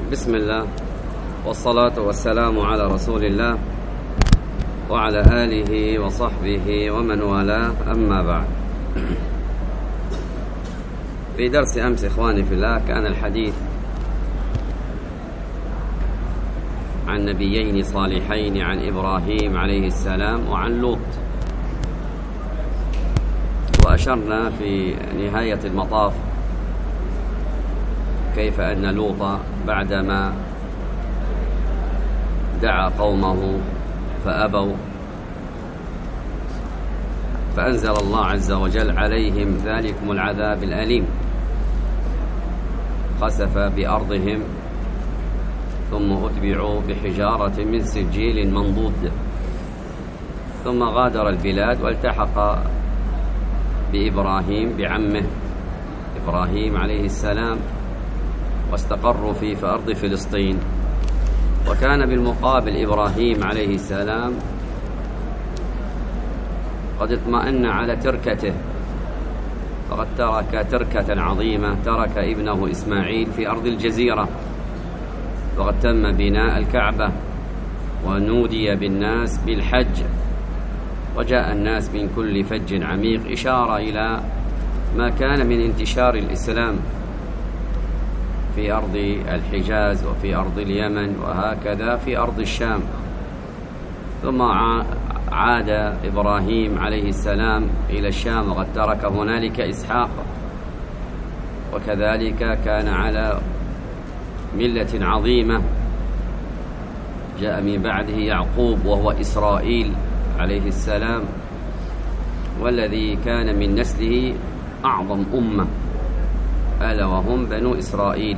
بسم الله والصلاة والسلام على رسول الله وعلى آله وصحبه ومن والاه، أما بعد. في درس أمس إخواني في الله كان الحديث عن نبيين صالحين، عن إبراهيم عليه السلام وعن لوط، وأشرنا في نهاية المطاف كيف أن لوط بعدما دعا قومه فأبوا فأنزل الله عز وجل عليهم ذلكم العذاب الأليم، خسف بأرضهم ثم أتبعوا بحجارة من سجيل منضود، ثم غادر البلاد والتحق بإبراهيم بعمه إبراهيم عليه السلام، واستقروا في أرض فلسطين. وكان بالمقابل إبراهيم عليه السلام قد اطمأن على تركته، فقد ترك تركة عظيمة، ترك ابنه إسماعيل في أرض الجزيرة، وقد تم بناء الكعبة ونودي بالناس بالحج، وجاء الناس من كل فج عميق، إشارة إلى ما كان من انتشار الإسلام في أرض الحجاز وفي أرض اليمن وهكذا في أرض الشام. ثم عاد إبراهيم عليه السلام إلى الشام، وقد ترك هنالك إسحاق، وكذلك كان على ملة عظيمة. جاء من بعده يعقوب وهو إسرائيل عليه السلام، والذي كان من نسله أعظم أمة ألا وهم بنو إسرائيل.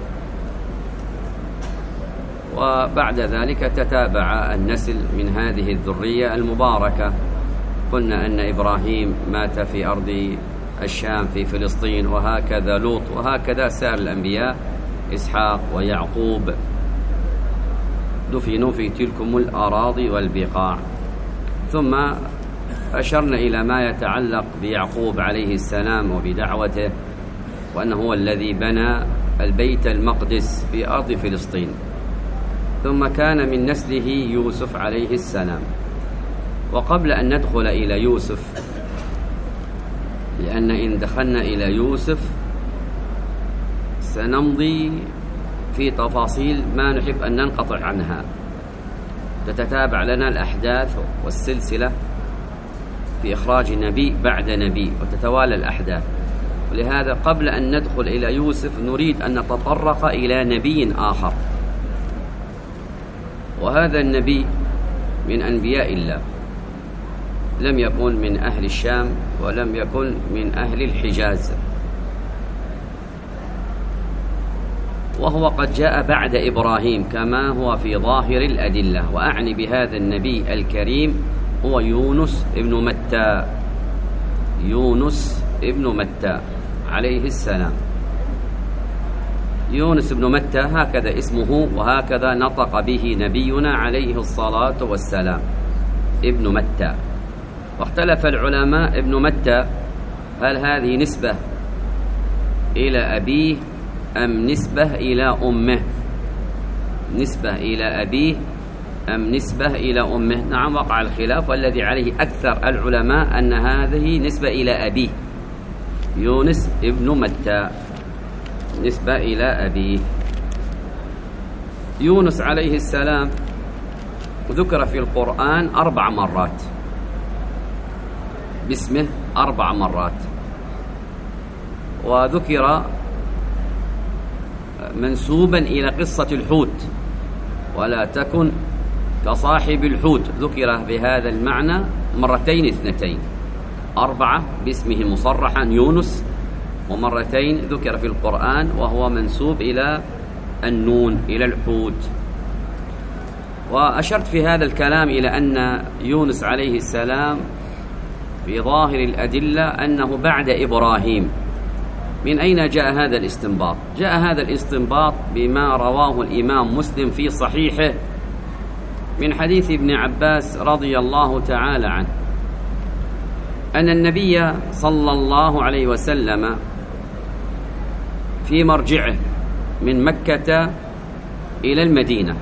وبعد ذلك تتابع النسل من هذه الذرية المباركة. قلنا أن إبراهيم مات في أرض الشام في فلسطين، وهكذا لوط، وهكذا سائر الأنبياء إسحاق ويعقوب دفنوا في تلكم الأراضي والبقاع. ثم أشرنا إلى ما يتعلق بيعقوب عليه السلام وبدعوته، وأنه هو الذي بنى البيت المقدس في أرض فلسطين. ثم كان من نسله يوسف عليه السلام. وقبل أن ندخل إلى يوسف، لأن إن دخلنا إلى يوسف سنمضي في تفاصيل ما نحب أن ننقطع عنها، تتتابع لنا الأحداث والسلسلة في إخراج نبي بعد نبي، وتتوالى الأحداث. ولهذا قبل أن ندخل إلى يوسف نريد أن نتطرق إلى نبي آخر، وهذا النبي من أنبياء الله، لم يكن من أهل الشام ولم يكن من أهل الحجاز، وهو قد جاء بعد إبراهيم كما هو في ظاهر الأدلة. وأعني بهذا النبي الكريم هو يونس ابن متى، يونس ابن متى عليه السلام. يونس ابن متى هكذا اسمه، وهكذا نطق به نبينا عليه الصلاة والسلام، ابن متى. واختلف العلماء ابن متى هل هذه نسبة إلى أبيه أم نسبة إلى أمه، نسبة إلى أبيه أم نسبة إلى أمه. نعم، وقع الخلاف، والذي عليه أكثر العلماء أن هذه نسبة إلى أبيه، يونس ابن متى نسبة إلى أبيه. يونس عليه السلام ذكر في القرآن 4 مرات باسمه، 4 مرات، وذكر منسوبا إلى قصة الحوت، ولا تكن كصاحب الحوت، ذكر بهذا المعنى 2 2، 4 باسمه مصرحا يونس، و2 ذكر في القرآن وهو منسوب إلى النون، إلى الحوت. وأشرت في هذا الكلام إلى أن يونس عليه السلام في ظاهر الأدلة أنه بعد إبراهيم. من أين جاء هذا الاستنباط؟ جاء هذا الاستنباط بما رواه الإمام مسلم في صحيحه من حديث ابن عباس رضي الله تعالى عنه، أن النبي صلى الله عليه وسلم في مرجعه من مكة إلى المدينة،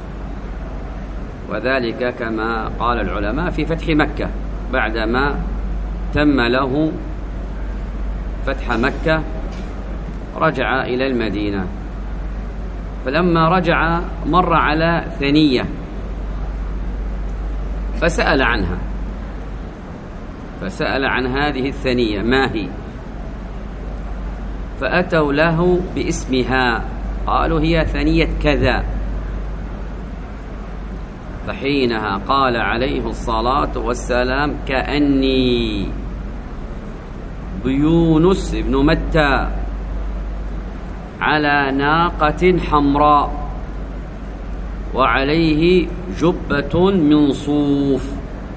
وذلك كما قال العلماء في فتح مكة، بعدما تم له فتح مكة رجع إلى المدينة. فلما رجع مر على ثنية فسأل عنها، فسأل عن هذه الثنية ما هي، فأتوا له باسمها، قالوا هي ثنية كذا. فحينها قال عليه الصلاة والسلام: كأني بيونس بن متى على ناقة حمراء وعليه جبة من صوف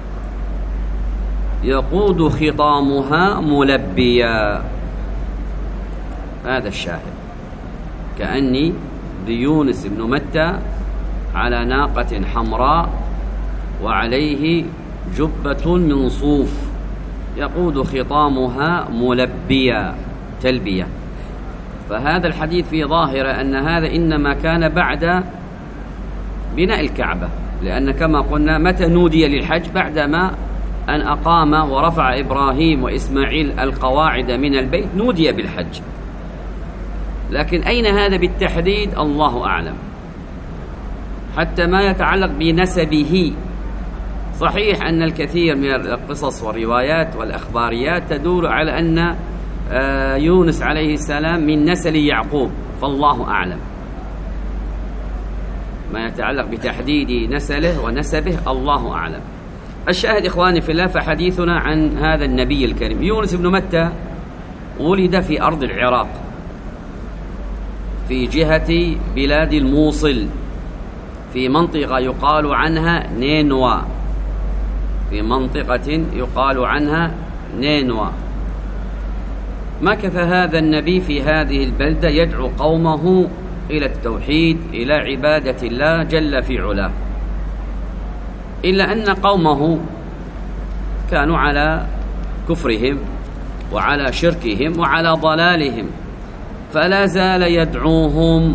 يقود خطامها ملبيا. هذا الشاهد: كأني بيونس بن متى على ناقة حمراء وعليه جبة من صوف يقود خطامها ملبيا، تلبية. فهذا الحديث في ظاهرة أن هذا إنما كان بعد بناء الكعبة، لأن كما قلنا متى نودي للحج؟ بعدما أن أقام ورفع إبراهيم وإسماعيل القواعد من البيت نودي بالحج. لكن أين هذا بالتحديد؟ الله أعلم. حتى ما يتعلق بنسبه، صحيح أن الكثير من القصص والروايات والأخباريات تدور على أن يونس عليه السلام من نسل يعقوب، فالله أعلم. ما يتعلق بتحديد نسله ونسبه الله أعلم. الشاهد إخواني في الله، فحديثنا عن هذا النبي الكريم يونس بن متى ولد في أرض العراق في جهة بلاد الموصل، في منطقة يقال عنها نينوى، في منطقة يقال عنها نينوى. مكث هذا النبي في هذه البلدة يدعو قومه إلى التوحيد، إلى عبادة الله جل في علاه، إلا أن قومه كانوا على كفرهم وعلى شركهم وعلى ضلالهم، فلا زال يدعوهم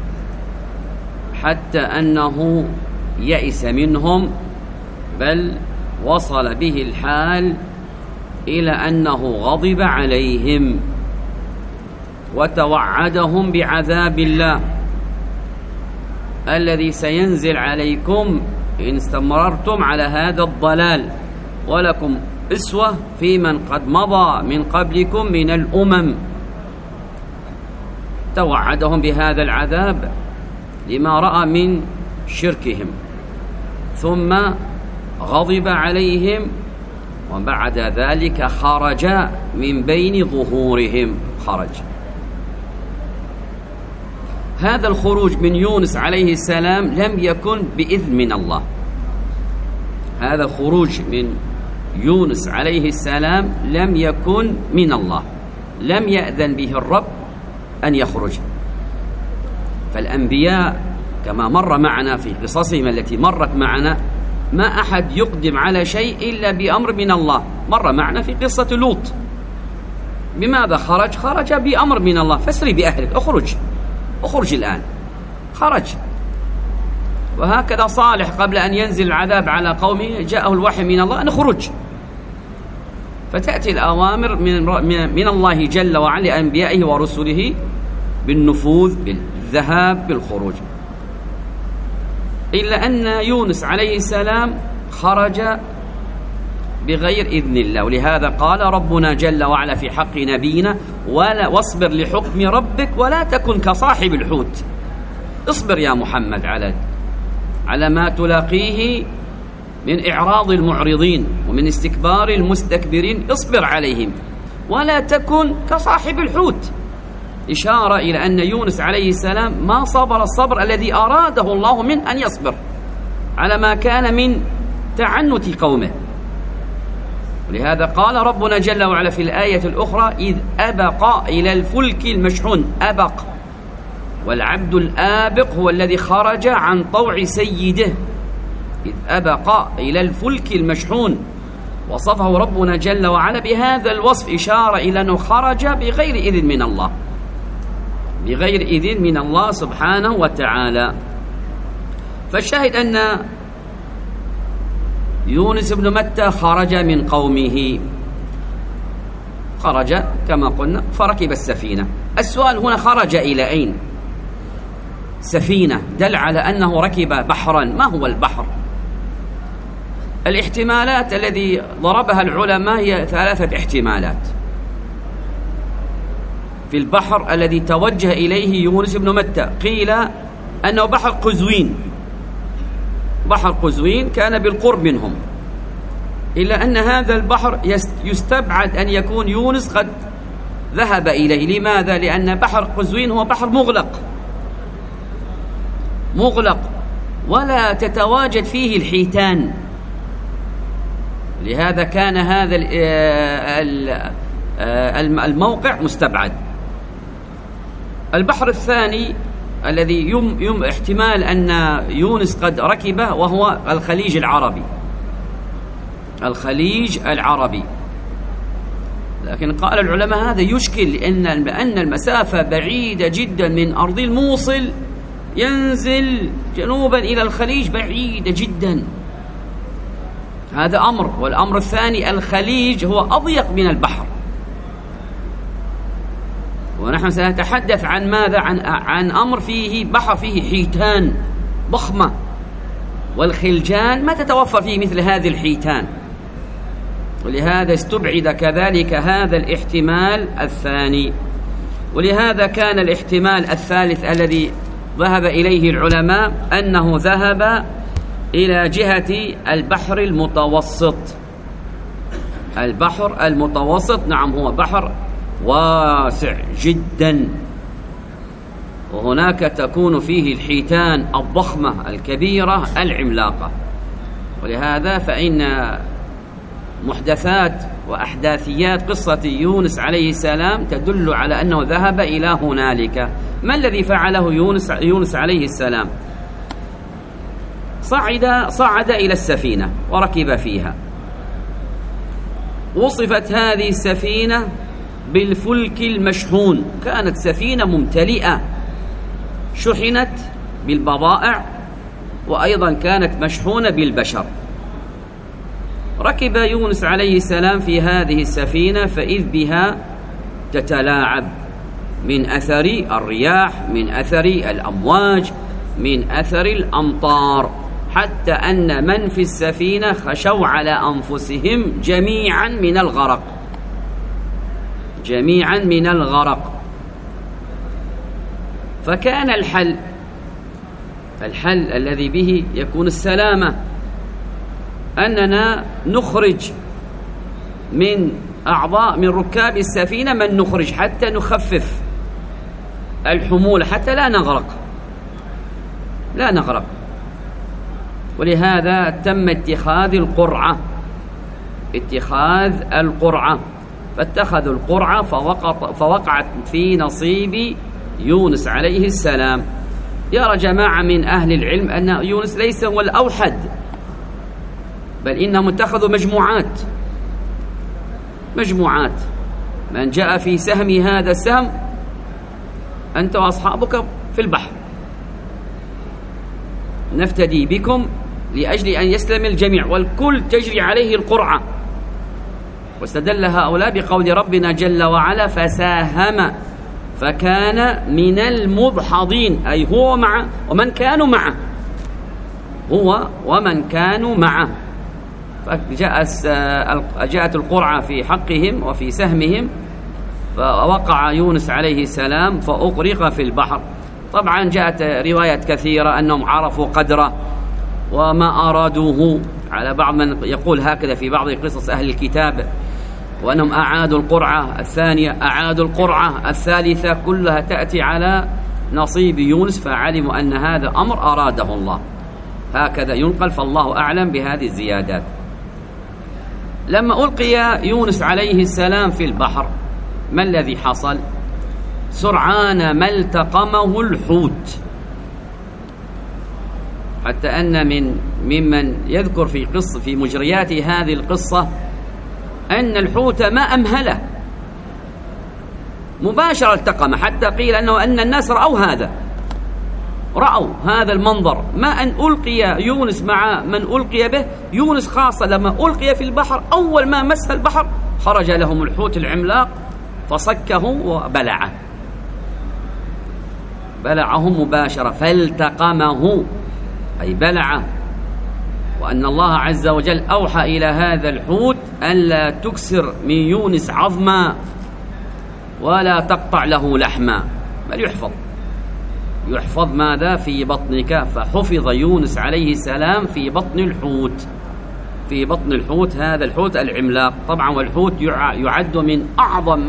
حتى أنه يئس منهم، بل وصل به الحال إلى أنه غضب عليهم وتوعدهم بعذاب الله الذي سينزل عليكم إن استمررتم على هذا الضلال، ولكم أسوة في من قد مضى من قبلكم من الأمم. توعدهم بهذا العذاب لما رأى من شركهم، ثم غضب عليهم، وبعد ذلك خرج من بين ظهورهم. خرج. هذا الخروج من يونس عليه السلام لم يكن بإذن من الله. هذا الخروج من يونس عليه السلام لم يكن من الله، لم يأذن به الرب أن يخرج. فالأنبياء كما مر معنا في قصصهم التي مرت معنا، ما أحد يقدم على شيء إلا بأمر من الله. مر معنا في قصة لوط، بماذا خرج؟ خرج بأمر من الله: فاسري بأهلك، اخرج الآن. خرج. وهكذا صالح قبل أن ينزل العذاب على قومه جاءه الوحي من الله أن اخرج. فتأتي الأوامر من الله جل وعلا لأنبيائه ورسله بالنفوذ، بالذهاب، بالخروج. إلا أن يونس عليه السلام خرج بغير إذن الله، ولهذا قال ربنا جل وعلا في حق نبينا: واصبر لحكم ربك ولا تكن كصاحب الحوت. اصبر يا محمد على ما تلاقيه من إعراض المعرضين ومن استكبار المستكبرين، اصبر عليهم ولا تكن كصاحب الحوت. إشارة إلى أن يونس عليه السلام ما صبر الصبر الذي أراده الله منه أن يصبر على ما كان من تعنت قومه. ولهذا قال ربنا جل وعلا في الآية الأخرى: إذ أبق إلى الفلك المشحون. أبق، والعبد الآبق هو الذي خرج عن طوع سيده. إذ أبق إلى الفلك المشحون، وصفه ربنا جل وعلا بهذا الوصف، إشارة إلى أنه خرج بغير إذن من الله، بغير إذن من الله سبحانه وتعالى. فالشاهد أن يونس بن متى خرج من قومه، خرج كما قلنا فركب السفينة. السؤال هنا خرج إلى أين؟ سفينة دل على أنه ركب بحرا. ما هو البحر؟ الاحتمالات الذي ضربها العلماء هي 3 احتمالات في البحر الذي توجه إليه يونس بن متى. قيل أنه بحر قزوين، بحر قزوين كان بالقرب منهم، إلا أن هذا البحر يستبعد أن يكون يونس قد ذهب إليه. لماذا؟ لأن بحر قزوين هو بحر مغلق ولا تتواجد فيه الحيتان، لهذا كان هذا الموقع مستبعد. البحر الثاني الذي احتمال أن يونس قد ركبه وهو الخليج العربي. لكن قال العلماء هذا يشكل، لأن المسافة بعيدة جدا من أرض الموصل، ينزل جنوبا إلى الخليج بعيدة جدا. هذا أمر. والأمر الثاني الخليج هو أضيق من البحر، ونحن سنتحدث عن ماذا؟ عن أمر فيه بحر فيه حيتان ضخمة، والخلجان ما تتوفر فيه مثل هذه الحيتان، ولهذا استبعد كذلك هذا الاحتمال الثاني. ولهذا كان الاحتمال الثالث الذي ذهب إليه العلماء أنه ذهب إلى جهة البحر المتوسط. البحر المتوسط نعم هو بحر واسع جدا، وهناك تكون فيه الحيتان الضخمة الكبيرة العملاقة. ولهذا فإن محدثات وأحداثيات قصة يونس عليه السلام تدل على أنه ذهب إلى هنالك. ما الذي فعله يونس عليه السلام؟ صعد إلى السفينة وركب فيها. وصفت هذه السفينة بالفلك المشحون، كانت سفينة ممتلئة شحنت بالبضائع، وأيضا كانت مشحونة بالبشر. ركب يونس عليه السلام في هذه السفينة، فإذ بها تتلاعب من أثر الرياح، من أثر الأمواج، من أثر الأمطار، حتى أن من في السفينة خشوا على أنفسهم جميعا من الغرق. فكان الحل الذي به يكون السلامة أننا نخرج من ركاب السفينة من نخرج حتى نخفف الحمولة، حتى لا نغرق. ولهذا تم اتخاذ القرعة، فاتخذوا القرعة فوقعت في نصيب يونس عليه السلام. يرى جماعة من أهل العلم أن يونس ليس هو الأوحد، بل إنهم اتخذوا مجموعات. من جاء في سهم هذا السهم أنت وأصحابك في البحر، نفتدي بكم لأجل أن يسلم الجميع، والكل تجري عليه القرعة. واستدل هؤلاء بقول ربنا جل وعلا فساهم فكان من المدحضين، أي هو معه ومن كانوا معه. فجاءت القرعة في حقهم وفي سهمهم، فوقع يونس عليه السلام فأغرق في البحر. طبعا جاءت روايات كثيرة أنهم عرفوا قدره وما أرادوه، على بعض من يقول هكذا في بعض قصص أهل الكتاب، وأنهم أعادوا القرعة الثانية، أعادوا القرعة الثالثة، كلها تأتي على نصيب يونس، فعلموا أن هذا أمر أراده الله، هكذا ينقل، فالله أعلم بهذه الزيادات. لما ألقي يونس عليه السلام في البحر ما الذي حصل؟ سرعان ما التقمه الحوت، حتى أن ممن يذكر في مجريات هذه القصة أن الحوت ما أمهله، مباشرة التقم، حتى قيل أن الناس رأوا هذا المنظر، ما أن ألقي يونس مع من ألقي به. يونس خاصة لما ألقي في البحر أول ما مس البحر خرج لهم الحوت العملاق فصكه وبلعه، بلعه مباشرة، فالتقمه أي بلعه. وأن الله عز وجل أوحى إلى هذا الحوت أن لا تكسر من يونس عظما ولا تقطع له لحما، بل يحفظ ماذا في بطنك. فحفظ يونس عليه السلام في بطن الحوت، هذا الحوت العملاق. طبعا والحوت يعد من أعظم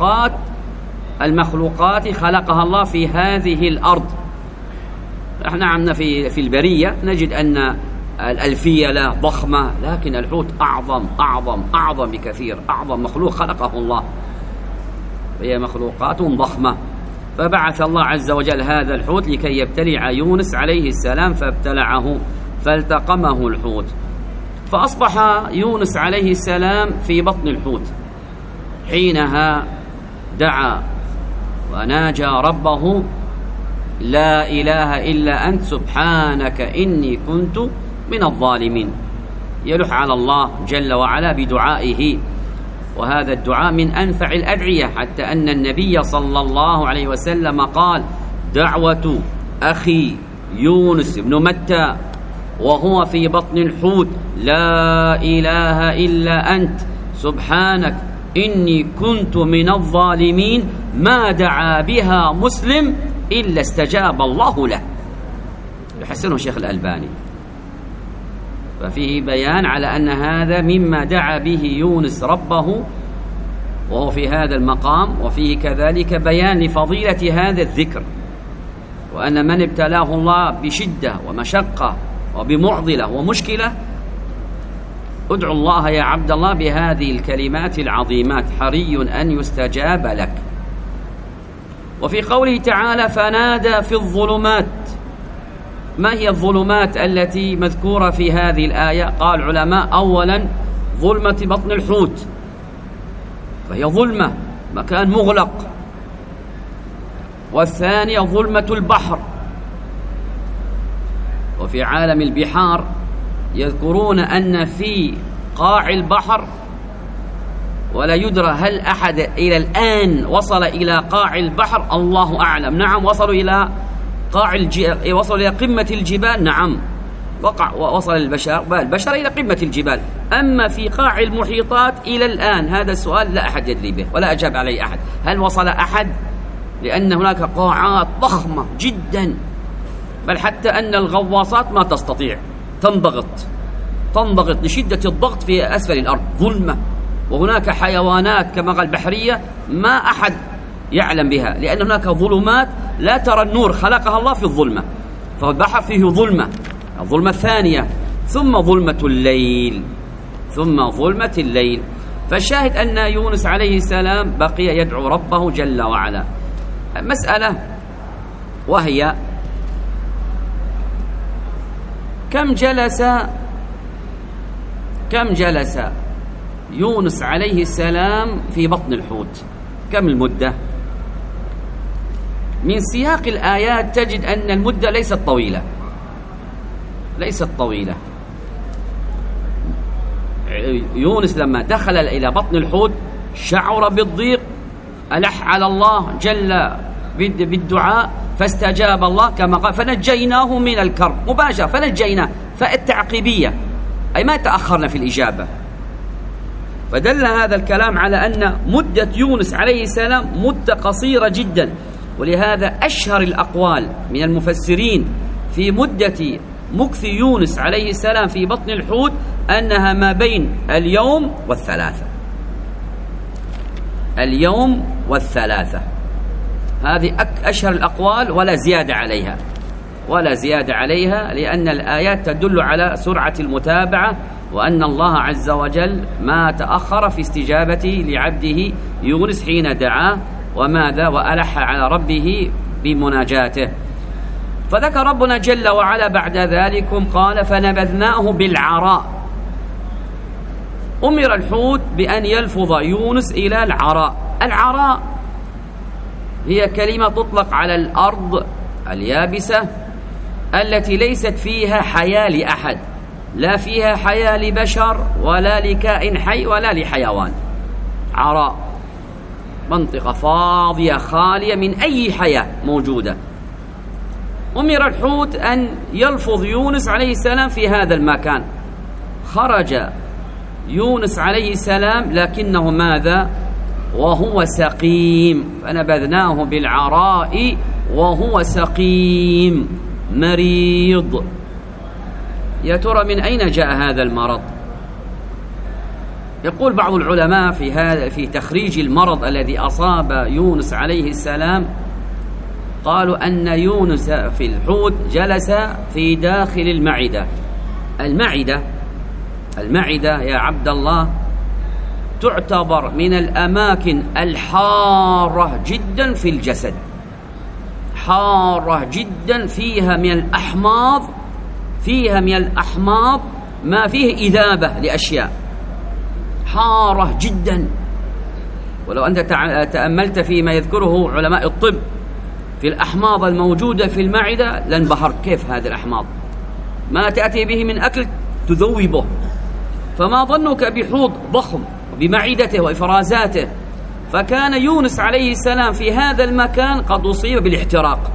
المخلوقات خلقها الله في هذه الأرض. احنا عندنا في البرية نجد أن الفيلة ضخمة، لكن الحوت أعظم بكثير، أعظم مخلوق خلقه الله، هي مخلوقات ضخمة. فبعث الله عز وجل هذا الحوت لكي يبتلع يونس عليه السلام، فابتلعه فالتقمه الحوت، فأصبح يونس عليه السلام في بطن الحوت. حينها دعا وناجى ربه: لا إله إلا أنت سبحانك إني كنت من الظالمين. يلح على الله جل وعلا بدعائه، وهذا الدعاء من أنفع الأدعية، حتى أن النبي صلى الله عليه وسلم قال: دعوة أخي يونس بن متى وهو في بطن الحوت لا إله إلا أنت سبحانك إني كنت من الظالمين، ما دعا بها مسلم إلا استجاب الله له. يحسنه شيخ الألباني. ففيه بيان على أن هذا مما دعا به يونس ربه وهو في هذا المقام، وفيه كذلك بيان لفضيلة هذا الذكر، وأن من ابتلاه الله بشدة ومشقة وبمعضلة ومشكلة ادعو الله يا عبد الله بهذه الكلمات العظيمات، حري أن يستجاب لك. وفي قوله تعالى: فنادى في الظلمات. ما هي الظلمات التي مذكورة في هذه الآية؟ قال العلماء: أولا ظلمة بطن الحوت، فهي ظلمة، مكان مغلق. والثانية ظلمة البحر. وفي عالم البحار يذكرون أن في قاع البحر، ولا يدرى هل أحد إلى الآن وصل إلى قاع البحر، الله أعلم. نعم، وصلوا إلى وصلوا إلى قمة الجبال، نعم، وصل البشر إلى قمة الجبال. أما في قاع المحيطات إلى الآن هذا السؤال لا أحد يدري به ولا أجاب عليه أحد. هل وصل أحد؟ لأن هناك قاعات ضخمة جدا، بل حتى أن الغواصات ما تستطيع، تنضغط لشدة الضغط في أسفل الأرض، ظلمة. وهناك حيوانات كما قال بحرية ما أحد يعلم بها، لأن هناك ظلمات لا ترى النور، خلقها الله في الظلمة. فالبحر فيه ظلمة، الظلمة الثانية، ثم ظلمة الليل. فالشاهد أن يونس عليه السلام بقي يدعو ربه جل وعلا. مسألة وهي: كم جلس يونس عليه السلام في بطن الحوت؟ كم المدة؟ من سياق الآيات تجد أن المدة ليست طويلة. يونس لما دخل إلى بطن الحوت شعر بالضيق، ألح على الله جل بالدعاء فاستجاب الله كما قال: فنجيناه من الكرب مباشرة، فنجيناه، فالتعقيبية أي ما تأخرنا في الإجابة. فدل هذا الكلام على أن مدة يونس عليه السلام مدة قصيرة جدا. ولهذا أشهر الأقوال من المفسرين في مدة مكث يونس عليه السلام في بطن الحوت أنها ما بين اليوم والثلاثة. هذه أشهر الأقوال ولا زيادة عليها، لأن الآيات تدل على سرعة المتابعة، وأن الله عز وجل ما تأخر في استجابته لعبده يونس حين دعاه وماذا وألح على ربه بمناجاته. فذكر ربنا جل وعلا بعد ذلك قال: فنبذناه بالعراء. أمر الحوت بأن يلفظ يونس إلى العراء هي كلمة تطلق على الأرض اليابسة التي ليست فيها حياة لأحد، لا فيها حياة لبشر ولا لكائن حي ولا لحيوان. عراء، منطقة فاضية خالية من أي حياة موجودة. أمر الحوت أن يلفظ يونس عليه السلام في هذا المكان. خرج يونس عليه السلام لكنه ماذا؟ وهو سقيم، فنبذناه بالعراء وهو سقيم مريض. يا ترى من أين جاء هذا المرض؟ يقول بعض العلماء في تخريج المرض الذي أصاب يونس عليه السلام، قالوا أن يونس في الحوت جلس في داخل المعدة. المعدة يا عبد الله تعتبر من الأماكن الحارة جدا في الجسد، حارة جدا، فيها من الأحماض ما فيه إذابة لأشياء، حارة جدا. ولو أنت تأملت فيما يذكره علماء الطب في الأحماض الموجودة في المعدة لانبهرت. كيف هذه الأحماض؟ ما تأتي به من أكل تذوبه، فما ظنك بحوض ضخم بمعدته وإفرازاته. فكان يونس عليه السلام في هذا المكان قد أصيب بالاحتراق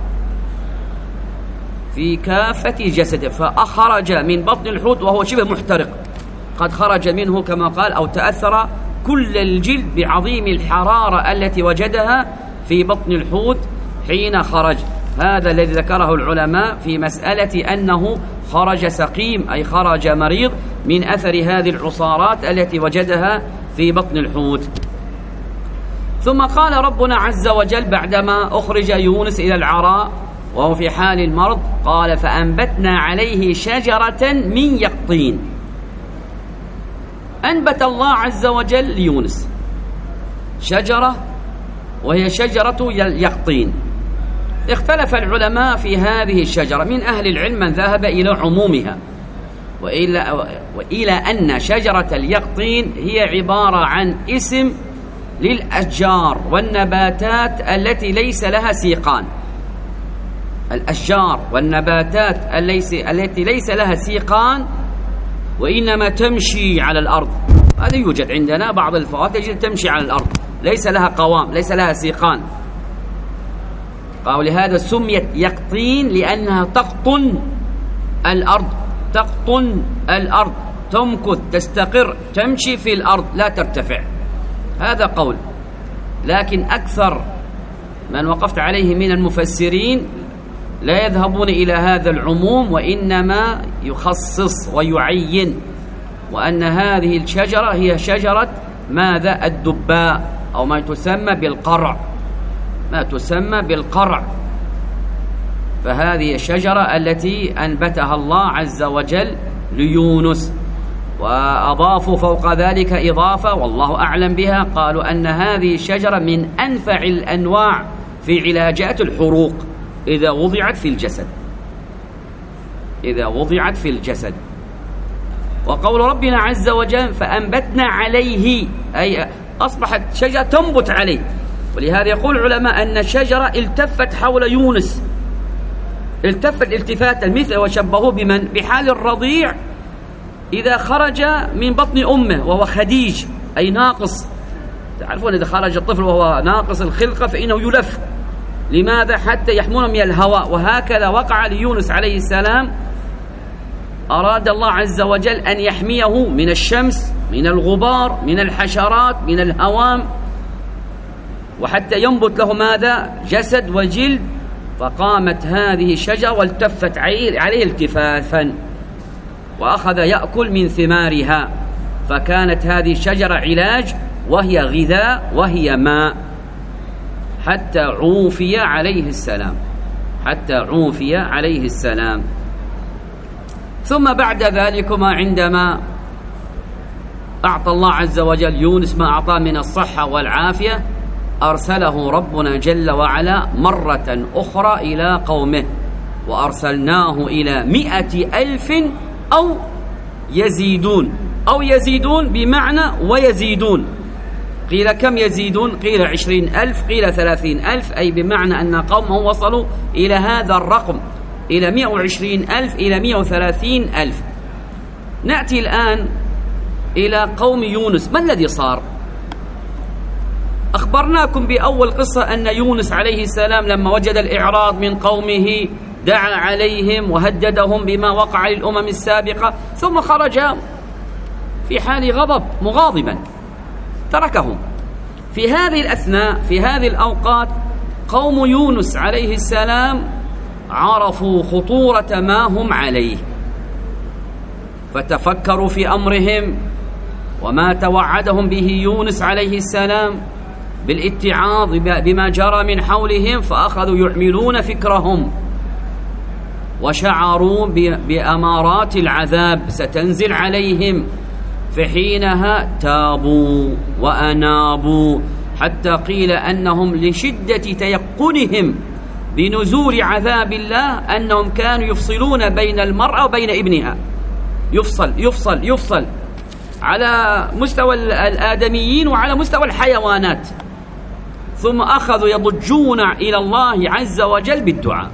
في كافة جسده، فأخرج من بطن الحوت وهو شبه محترق، قد خرج منه كما قال أو تأثر كل الجلد بعظيم الحرارة التي وجدها في بطن الحوت حين خرج. هذا الذي ذكره العلماء في مسألة أنه خرج سقيم، أي خرج مريض من أثر هذه العصارات التي وجدها في بطن الحوت. ثم قال ربنا عز وجل بعدما أخرج يونس إلى العراء وهو في حال المرض، قال فأنبتنا عليه شجرة من يقطين. أنبت الله عز وجل ليونس شجرة وهي شجرة اليقطين. اختلف العلماء في هذه الشجرة، من أهل العلم من ذهب إلى عمومها وإلى أن شجرة اليقطين هي عبارة عن اسم للأشجار والنباتات التي ليس لها سيقان. الأشجار والنباتات التي ليس لها سيقان وإنما تمشي على الأرض. هذا يوجد عندنا بعض الفواكه تمشي على الأرض، ليس لها قوام، ليس لها سيقان. قالوا لهذا سميت يقطين لأنها تقطن الأرض، تمكث، تستقر، تمشي في الأرض، لا ترتفع. هذا قول، لكن أكثر من وقفت عليه من المفسرين لا يذهبون إلى هذا العموم، وإنما يخصص ويعين، وأن هذه الشجرة هي شجرة ماذا؟ الدباء، أو ما تسمى بالقرع. فهذه الشجرة التي أنبتها الله عز وجل ليونس. وأضافوا فوق ذلك إضافة والله أعلم بها، قالوا أن هذه الشجرة من أنفع الأنواع في علاجات الحروق إذا وضعت في الجسد. وقول ربنا عز وجل فأنبتنا عليه، أي أصبحت شجرة تنبت عليه. ولهذا يقول العلماء أن الشجرة التفت حول يونس، التفت التفاتا مثل وشبهوه بمن؟ بحال الرضيع إذا خرج من بطن أمه وهو خديج، أي ناقص. تعرفون إذا خرج الطفل وهو ناقص الخلقة فإنه يلف. لماذا؟ حتى يحمون من الهواء. وهكذا وقع ليونس عليه السلام. أراد الله عز وجل أن يحميه من الشمس، من الغبار، من الحشرات، من الهوام، وحتى ينبت له ماذا؟ جسد وجلد. فقامت هذه الشجرة والتفت عليه التفافا وأخذ يأكل من ثمارها. فكانت هذه الشجرة علاج، وهي غذاء، وهي ماء، حتى عوفي عليه السلام. ثم بعد ذلكما عندما أعطى الله عز وجل يونس ما أعطاه من الصحة والعافية، أرسله ربنا جل وعلا مرة أخرى إلى قومه، وأرسلناه إلى 100,000 أو يزيدون بمعنى ويزيدون. قيل كم يزيدون؟ قيل 20,000، قيل 30,000، أي بمعنى أن قومه وصلوا إلى هذا الرقم، إلى 120,000 إلى 130,000. نأتي الآن إلى قوم يونس. ما الذي صار؟ أخبرناكم بأول قصة أن يونس عليه السلام لما وجد الإعراض من قومه دعا عليهم وهددهم بما وقع للأمم السابقة، ثم خرج في حال غضب مغاضبا تركهم. في هذه الأثناء، في هذه الأوقات، قوم يونس عليه السلام عرفوا خطورة ما هم عليه، فتفكروا في أمرهم وما توعدهم به يونس عليه السلام بالاتعاظ بما جرى من حولهم، فأخذوا يحملون فكرهم وشعروا بأمارات العذاب ستنزل عليهم، فحينها تابوا وأنابوا، حتى قيل أنهم لشدة تيقنهم بنزول عذاب الله أنهم كانوا يفصلون بين المرأة وبين ابنها، يفصل على مستوى الآدميين وعلى مستوى الحيوانات. ثم أخذوا يضجون إلى الله عز وجل بالدعاء،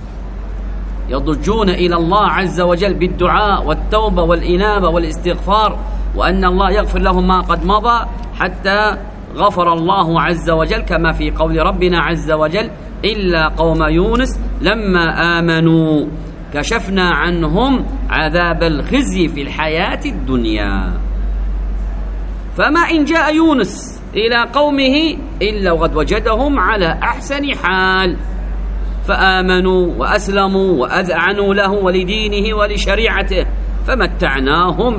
يضجون إلى الله عز وجل بالدعاء والتوبة والإنابة والاستغفار، وأن الله يغفر لهم ما قد مضى، حتى غفر الله عز وجل كما في قول ربنا عز وجل: إلا قوم يونس لما آمنوا كشفنا عنهم عذاب الخزي في الحياة الدنيا. فما إن جاء يونس إلى قومه إلا وقد وجدهم على أحسن حال، فآمنوا وأسلموا وأذعنوا له ولدينه ولشريعته، فمتعناهم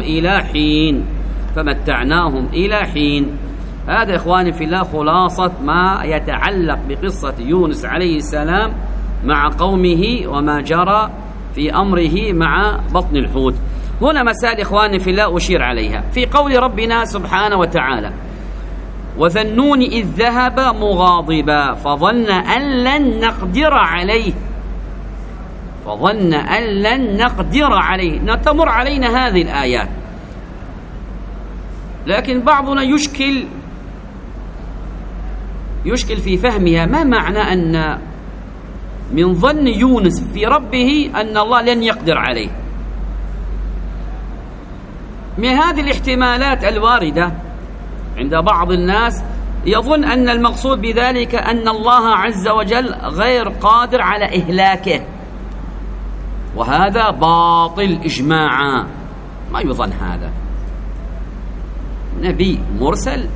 إلى حين. هذا إخواني في الله خلاصة ما يتعلق بقصة يونس عليه السلام مع قومه وما جرى في أمره مع بطن الحوت. هنا مسائل إخواني في الله أشير عليها في قول ربنا سبحانه وتعالى: وذنون إذ ذهب مغاضبا فظن أن لن نقدر عليه. تمر علينا هذه الآيات، لكن بعضنا يشكل في فهمها. ما معنى أن من ظن يونس في ربه أن الله لن يقدر عليه؟ من هذه الاحتمالات الواردة عند بعض الناس يظن أن المقصود بذلك أن الله عز وجل غير قادر على إهلاكه، وهذا باطل إجماعا. ما يظن هذا، نبي مرسل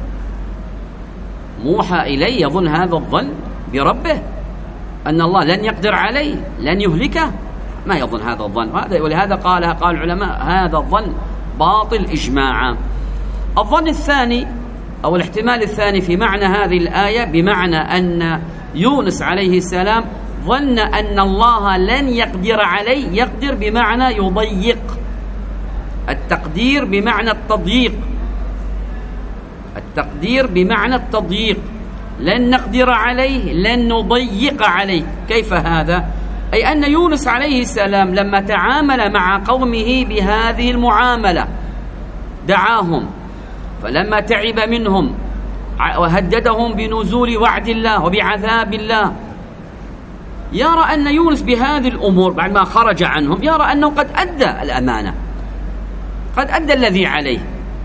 موحى إليه يظن هذا الظن بربه أن الله لن يقدر عليه، لن يهلكه؟ ما يظن هذا الظن. ولهذا قال العلماء هذا الظن باطل إجماعا. الظن الثاني أو الاحتمال الثاني في معنى هذه الآية بمعنى أن يونس عليه السلام ظن أن الله لن يقدر عليه. يقدر بمعنى يضيق، التقدير بمعنى التضييق، لن نقدر عليه، لن نضيق عليه. كيف هذا؟ أي أن يونس عليه السلام لما تعامل مع قومه بهذه المعاملة دعاهم، فلما تعب منهم وهددهم بنزول وعد الله وبعذاب الله، يرى أن يونس بهذه الأمور بعد ما خرج عنهم يرى أنه قد أدى الأمانة، قد أدى الذي عليه،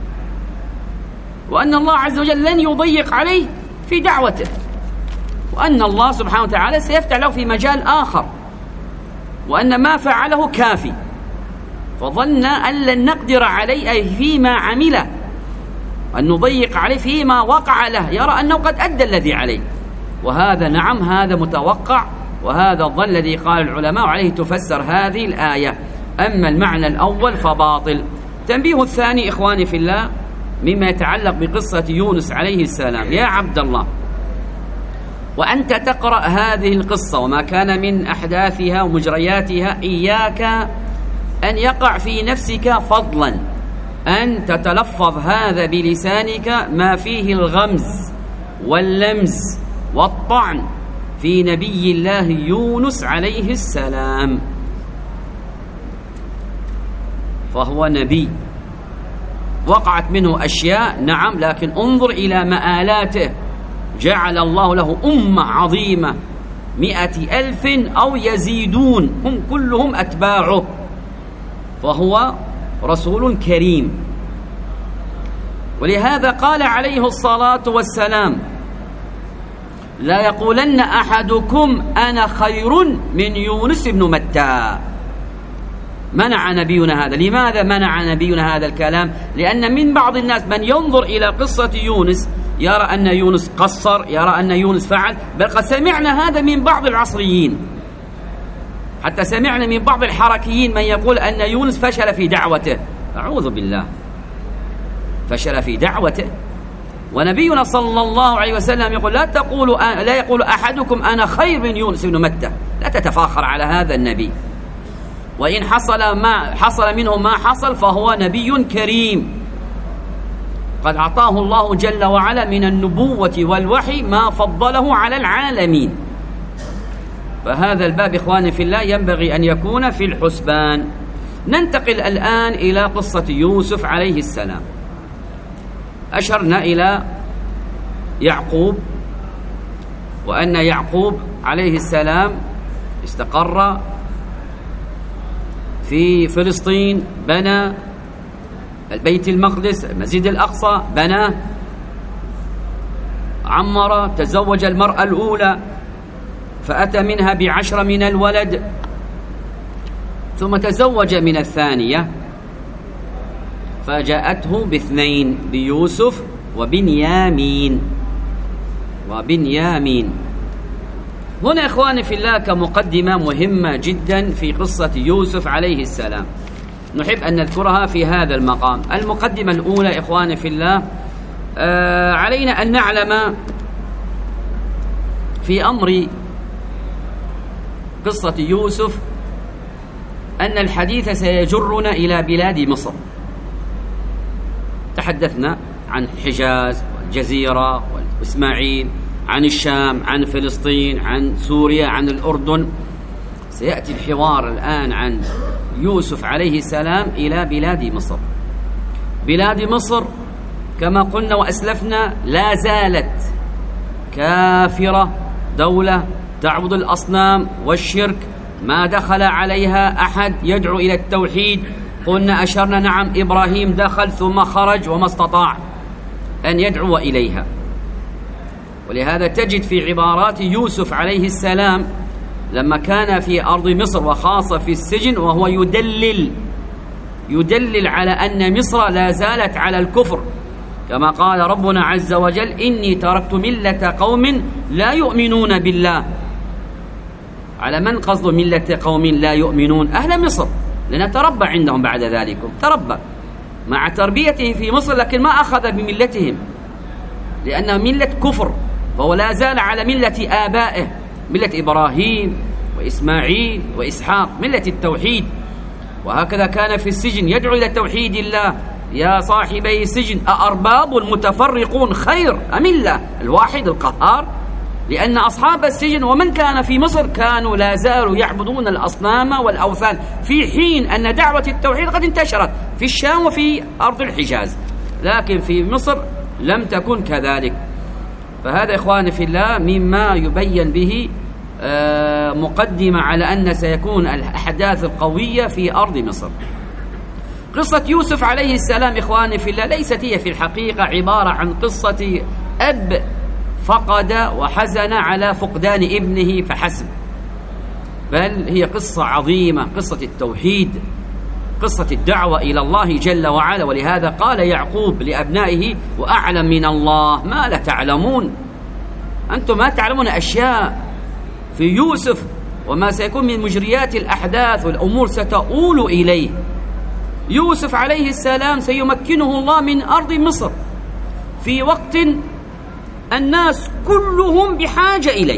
وأن الله عز وجل لن يضيق عليه في دعوته، وأن الله سبحانه وتعالى سيفتح له في مجال آخر، وأن ما فعله كافي. فظن أن لن نقدر عليه أي فيما عمله، أن نضيق عليه فيما وقع له، يرى أنه قد أدى الذي عليه. وهذا نعم هذا متوقع، وهذا الظن الذي قال العلماء عليه تفسر هذه الآية. أما المعنى الأول فباطل. تنبيه الثاني إخواني في الله مما يتعلق بقصة يونس عليه السلام: يا عبد الله، وأنت تقرأ هذه القصة وما كان من أحداثها ومجرياتها، إياك أن يقع في نفسك فضلا أن تتلفظ هذا بلسانك ما فيه الغمز واللمز والطعن في نبي الله يونس عليه السلام، فهو نبي وقعت منه أشياء نعم، لكن انظر إلى مآلاته. جعل الله له أمة عظيمة 100,000 أو يزيدون، هم كلهم أتباعه، فهو رسول كريم. ولهذا قال عليه الصلاة والسلام: لا يقولن أحدكم أنا خير من يونس بن متى. منع نبينا هذا. لماذا منع نبينا هذا الكلام؟ لأن من بعض الناس من ينظر إلى قصة يونس يرى أن يونس قصر، يرى أن يونس فعل، بل قد سمعنا هذا من بعض العصريين، حتى سمعنا من بعض الحركيين من يقول أن يونس فشل في دعوته. أعوذ بالله، فشل في دعوته. ونبينا صلى الله عليه وسلم يقول: لا يقول أحدكم أنا خير من يونس بن متى. لا تتفاخر على هذا النبي، وإن حصل منه ما حصل فهو نبي كريم، قد أعطاه الله جل وعلا من النبوة والوحي ما فضله على العالمين. فهذا الباب إخواني في الله ينبغي أن يكون في الحسبان. ننتقل الآن إلى قصة يوسف عليه السلام. أشرنا إلى يعقوب، وأن يعقوب عليه السلام استقر في فلسطين، بنى البيت المقدس، المسجد الأقصى بناه، عمر، تزوج المرأة الأولى فأتى منها ب10 من الولد، ثم تزوج من الثانية فجاءته ب2، بيوسف وبنيامين. هنا إخواني في الله كمقدمة مهمة جدا في قصة يوسف عليه السلام نحب أن نذكرها في هذا المقام. المقدمة الأولى إخواني في الله، علينا أن نعلم في أمر قصة يوسف أن الحديث سيجرنا إلى بلاد مصر. تحدثنا عن الحجاز والجزيرة وإسماعيل، عن الشام، عن فلسطين، عن سوريا، عن الأردن. سيأتي الحوار الآن عن يوسف عليه السلام إلى بلاد مصر. بلاد مصر كما قلنا وأسلفنا لا زالت كافرة، دولة تعبد الأصنام والشرك، ما دخل عليها أحد يدعو إلى التوحيد. قلنا أشرنا نعم، إبراهيم دخل ثم خرج وما استطاع أن يدعو إليها. ولهذا تجد في عبارات يوسف عليه السلام لما كان في أرض مصر وخاصة في السجن وهو يدلل على أن مصر لا زالت على الكفر، كما قال ربنا عز وجل: إني تركت ملة قوم لا يؤمنون بالله. على من قصد ملة قوم لا يؤمنون؟ أهل مصر، لنتربى عندهم بعد ذلك. تربى مع تربيته في مصر، لكن ما أخذ بملتهم لأنها ملة كفر، فهو لا زال على ملة آبائه، ملة إبراهيم وإسماعيل وإسحاق، ملة التوحيد. وهكذا كان في السجن يدعو إلى توحيد الله: يا صاحبي السجن أأرباب متفرقون خير أم الله الواحد القهار؟ لأن أصحاب السجن ومن كان في مصر كانوا لا زالوا يعبدون الأصنام والأوثان، في حين أن دعوة التوحيد قد انتشرت في الشام وفي أرض الحجاز، لكن في مصر لم تكن كذلك. فهذا إخواني في الله مما يبين به مقدمة على أن سيكون الأحداث القوية في أرض مصر. قصة يوسف عليه السلام إخواني في الله ليست هي في الحقيقة عبارة عن قصة أب فقد وحزن على فقدان ابنه فحسب، بل هي قصة عظيمة، قصة التوحيد، قصة الدعوة إلى الله جل وعلا. ولهذا قال يعقوب لأبنائه: وأعلم من الله ما لا تعلمون. أنتم ما تعلمون أشياء في يوسف وما سيكون من مجريات الأحداث والأمور ستؤول إليه. يوسف عليه السلام سيمكنه الله من أرض مصر في وقت الناس كلهم بحاجة إليه.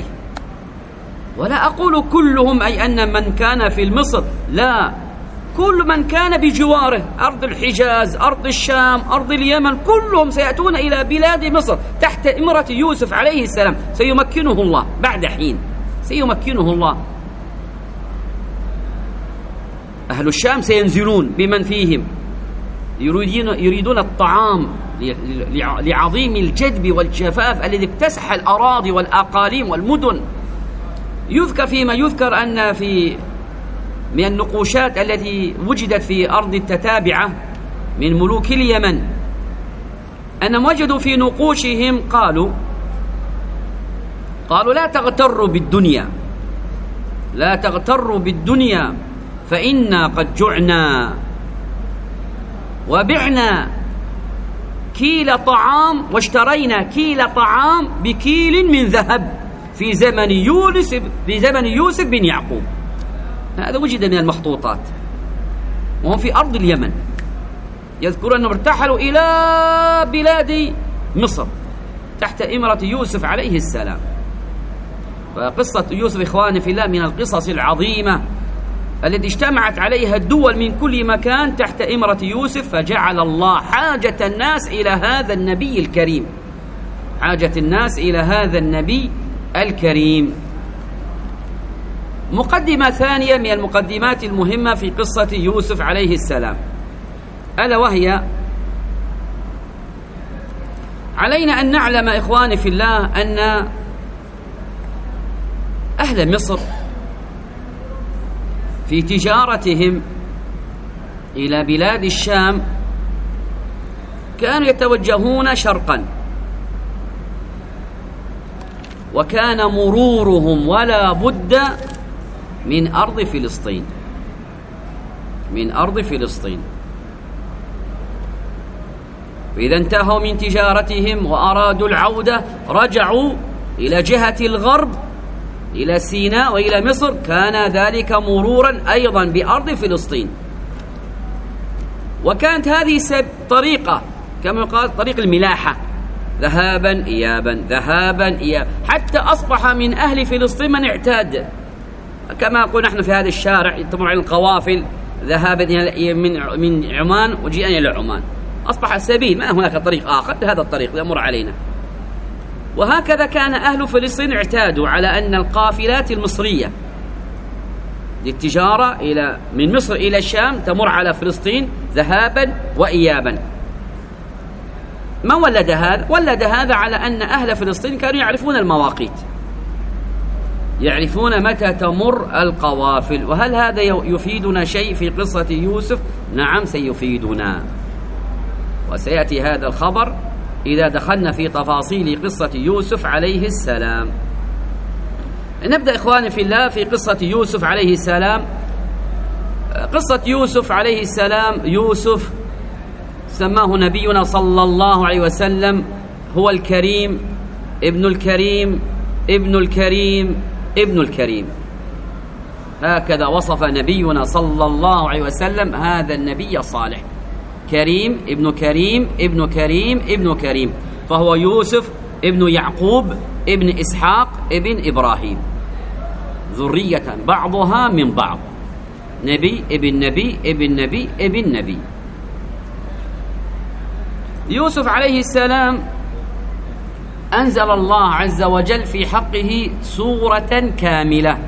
ولا أقول كلهم أي أن من كان في مصر، لا، كل من كان بجواره، أرض الحجاز، أرض الشام، أرض اليمن، كلهم سيأتون إلى بلاد مصر تحت إمرة يوسف عليه السلام. سيمكنه الله بعد حين، سيمكنه الله. أهل الشام سينزلون بمن فيهم، يريدون الطعام لعظيم الجدب والجفاف الذي اكتسح الأراضي والأقاليم والمدن. يذكر فيما يذكر أن من النقوشات التي وجدت في أرض التتابعة من ملوك اليمن أنهم وجدوا في نقوشهم قالوا لا تغتروا بالدنيا، لا تغتروا بالدنيا فإنا قد جعنا وبعنا كيل طعام واشترينا كيل طعام بكيل من ذهب في زمن يوسف بن يعقوب. هذا وجد من المخطوطات وهم في أرض اليمن. يذكرون أنهم ارتحلوا إلى بلاد مصر تحت إمرة يوسف عليه السلام. فقصة يوسف إخواني في الله من القصص العظيمة التي اجتمعت عليها الدول من كل مكان تحت إمرة يوسف، فجعل الله حاجة الناس إلى هذا النبي الكريم، حاجة الناس إلى هذا النبي الكريم. مقدمة ثانية من المقدمات المهمة في قصة يوسف عليه السلام، ألا وهي علينا أن نعلم إخواني في الله أن أهل مصر في تجارتهم إلى بلاد الشام كانوا يتوجهون شرقا، وكان مرورهم ولا بد من أرض فلسطين، من أرض فلسطين. وإذا انتهوا من تجارتهم وأرادوا العودة رجعوا إلى جهة الغرب إلى سيناء وإلى مصر، كان ذلك مرورا أيضا بأرض فلسطين. وكانت هذه طريقة كما يقال طريق الملاحة، ذهابا إيابا ذهابا إيابا، حتى أصبح من أهل فلسطين من اعتاد كما نقول نحن في هذا الشارع تمر على القوافل ذهابا من عمان وجيئا إلى عمان، أصبح سبيل، ما هناك طريق آخر، هذا الطريق يمر علينا. وهكذا كان أهل فلسطين اعتادوا على أن القافلات المصرية للتجارة من مصر إلى الشام تمر على فلسطين ذهابا وإيابا. ما ولد هذا؟ ولد هذا على أن أهل فلسطين كانوا يعرفون المواقيت، يعرفون متى تمر القوافل. وهل هذا يفيدنا شيء في قصة يوسف؟ نعم سيفيدنا، وسيأتي هذا الخبر إذا دخلنا في تفاصيل قصة يوسف عليه السلام. نبدأ إخواني في الله في قصة يوسف عليه السلام. قصة يوسف عليه السلام، يوسف سماه نبينا صلى الله عليه وسلم هو الكريم ابن الكريم ابن الكريم ابن الكريم، هكذا وصف نبينا صلى الله عليه وسلم هذا النبي الصالح، كريم ابن كريم ابن كريم ابن كريم. فهو يوسف ابن يعقوب ابن إسحاق ابن إبراهيم، ذرية بعضها من بعض، نبي ابن نبي ابن نبي ابن نبي. يوسف عليه السلام أنزل الله عز وجل في حقه سورة كاملة،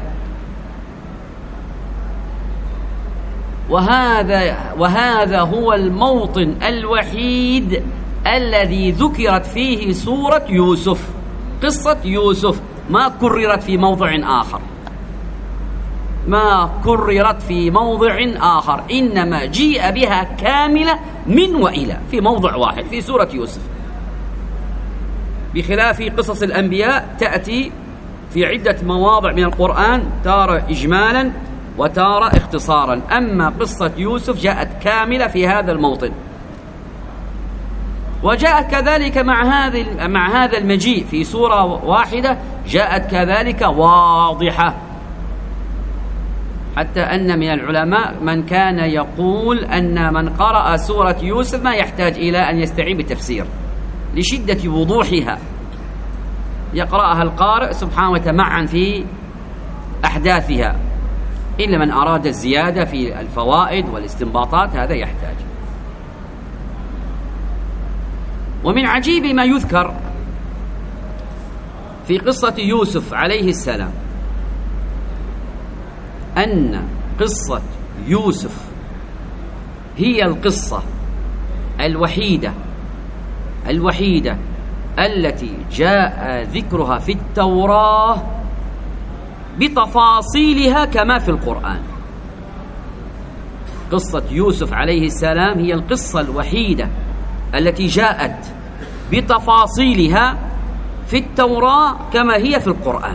وهذا هو الموطن الوحيد الذي ذكرت فيه سورة يوسف، قصة يوسف، ما كررت في موضع آخر، ما كررت في موضع آخر، إنما جيء بها كاملة من وإلى في موضع واحد في سورة يوسف، بخلاف قصص الأنبياء تأتي في عدة مواضع من القرآن، تارة إجمالا وتارة اختصارا. أما قصة يوسف جاءت كاملة في هذا الموطن، وجاءت كذلك مع هذا المجيء في سورة واحدة، جاءت كذلك واضحة، حتى أن من العلماء من كان يقول أن من قرأ سورة يوسف ما يحتاج إلى أن يستعين بالتفسير لشدة وضوحها، يقرأها القارئ سبحانه وتمعن في أحداثها، إلا من أراد الزيادة في الفوائد والاستنباطات هذا يحتاج. ومن عجيب ما يذكر في قصة يوسف عليه السلام أن قصة يوسف هي القصة الوحيدة التي جاء ذكرها في التوراة بتفاصيلها كما في القرآن. قصة يوسف عليه السلام هي القصة الوحيدة التي جاءت بتفاصيلها في التوراة كما هي في القرآن.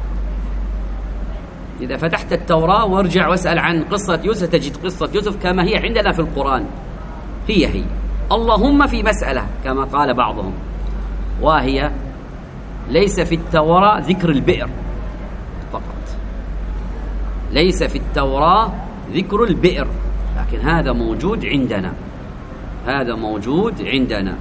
إذا فتحت التوراة وارجع واسأل عن قصة يوسف تجد قصة يوسف كما هي عندنا في القرآن، هي اللهم في مسألة كما قال بعضهم، وهي ليس في التوراة ذكر البئر فقط، ليس في التوراة ذكر البئر، لكن هذا موجود عندنا، هذا موجود عندنا.